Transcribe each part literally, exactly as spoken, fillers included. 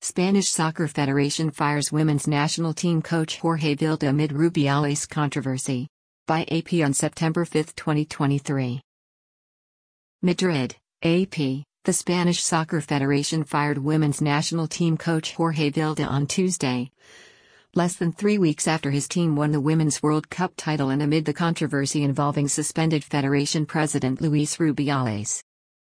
Spanish Soccer Federation fires women's national team coach Jorge Vilda amid Rubiales controversy. By A P on September fifth, twenty twenty-three. Madrid, A P. The Spanish Soccer Federation fired women's national team coach Jorge Vilda on Tuesday, less than three weeks after his team won the Women's World Cup title and amid the controversy involving suspended Federation President Luis Rubiales.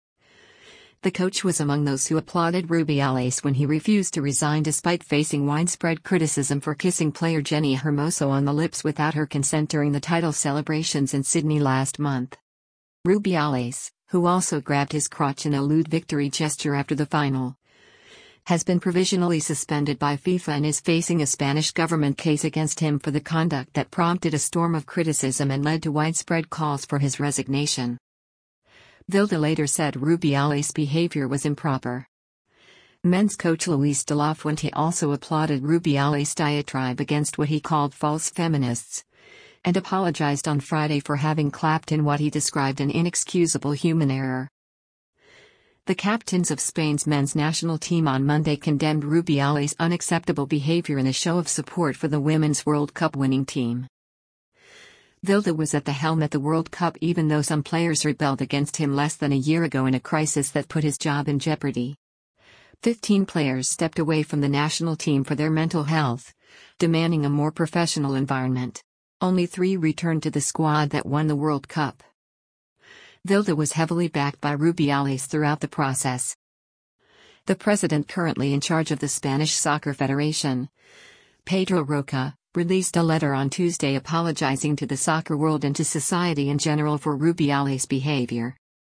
The coach was among those who applauded Rubiales when he refused to resign despite facing widespread criticism for kissing player Jenni Hermoso on the lips without her consent during the title celebrations in Sydney last month. Rubiales, who also grabbed his crotch in a lewd victory gesture after the final, has been provisionally suspended by FIFA and is facing a Spanish government case against him for the conduct that prompted a storm of criticism and led to widespread calls for his resignation. Vilda later said Rubiales' behavior was improper. Men's coach Luis de la Fuente also applauded Rubiales' diatribe against what he called false feminists, and apologized on Friday for having clapped in what he described an inexcusable human error. The captains of Spain's men's national team on Monday condemned Rubiales' unacceptable behavior in a show of support for the Women's World Cup winning team. Vilda was at the helm at the World Cup even though some players rebelled against him less than a year ago in a crisis that put his job in jeopardy. Fifteen players stepped away from the national team for their mental health, demanding a more professional environment. Only three returned to the squad that won the World Cup. Vilda was heavily backed by Rubiales throughout the process. The president currently in charge of the Spanish Soccer Federation, Pedro Roca, released a letter on Tuesday apologizing to the soccer world and to society in general for Rubiales' behavior.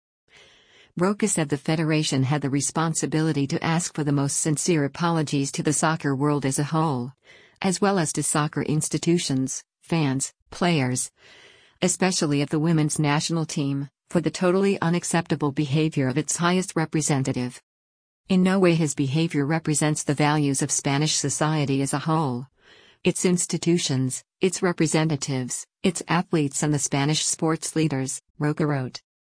Roca said the federation had the responsibility to ask for the most sincere apologies to the soccer world as a whole, as well as to soccer institutions, fans, players, especially of the women's national team, for the totally unacceptable behavior of its highest representative. In no way his behavior represents the values of Spanish society as a whole, its institutions, its representatives, its athletes and the Spanish sports leaders, Roca wrote.